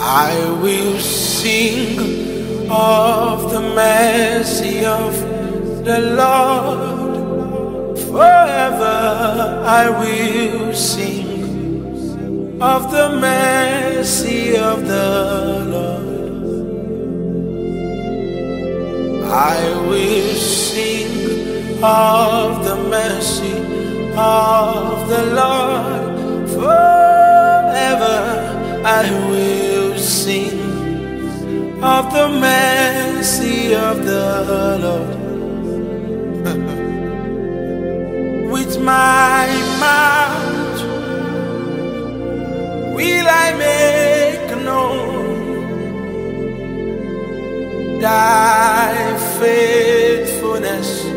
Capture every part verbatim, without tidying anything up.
I will sing of the mercy of the Lord. Forever I will sing of the mercy of the Lord. I will sing of the mercy of the Lord. Forever I will sing of the mercy of the Lord. With my mouth will I make known thy faithfulness,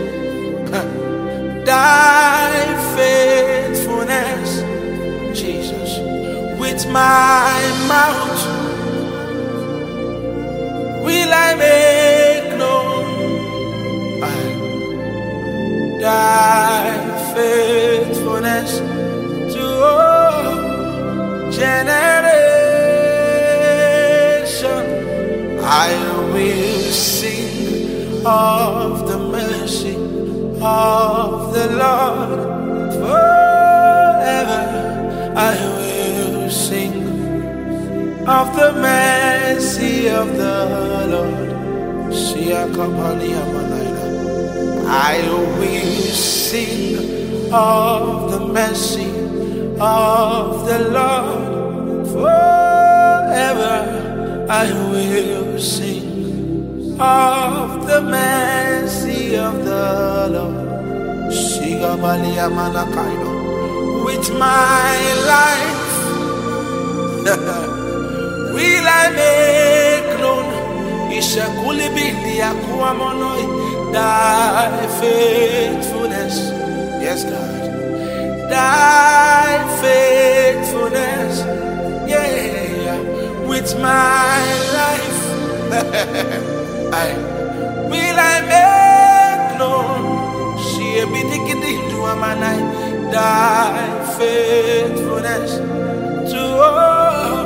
thy faithfulness, Jesus. With my mouth will I make known thy faithfulness to all generation. I will sing of the mercy of the Lord. Forever I will sing of the mercy of the Lord. I will sing of the mercy of the Lord. Forever I will sing of the mercy of the Lord. With my life will I make known thy faithfulness. Yes, God. Thy faithfulness. Yeah. With my life I will I make known thy faithfulness to all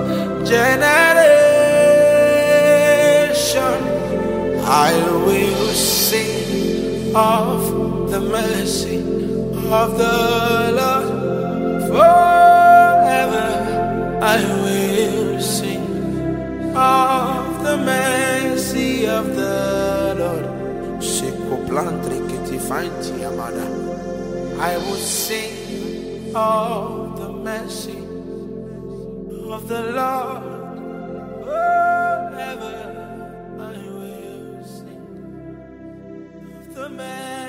generation. I will sing of the mercy of the Lord. Forever I will sing of the mercy of the Lord. I will sing of the mercy of the Lord. Forever I will sing of the mercy.